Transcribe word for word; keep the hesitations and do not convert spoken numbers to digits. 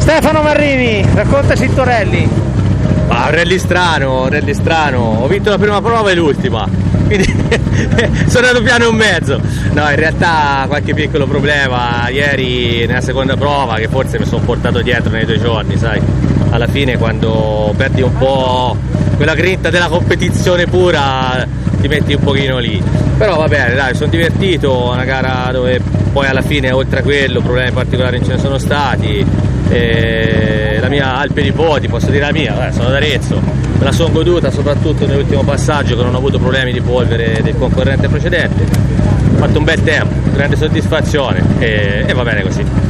Stefano Marrini, raccontaci il tuo rally. Ah, un rally strano, un rally strano, ho vinto la prima prova e l'ultima, quindi sono andato piano e un mezzo. No, in realtà qualche piccolo problema ieri nella seconda prova che forse mi sono portato dietro nei due giorni, sai, alla fine quando perdi un po' quella grinta della competizione pura ti metti un pochino lì, però va bene, dai, sono divertito, una gara dove poi alla fine oltre a quello problemi particolari non ce ne sono stati. E la mia Alpe di Poti, posso dire la mia, eh, sono d'Arezzo, me la sono goduta soprattutto nell'ultimo passaggio che non ho avuto problemi di polvere del concorrente precedente, ho fatto un bel tempo, grande soddisfazione e, e va bene così.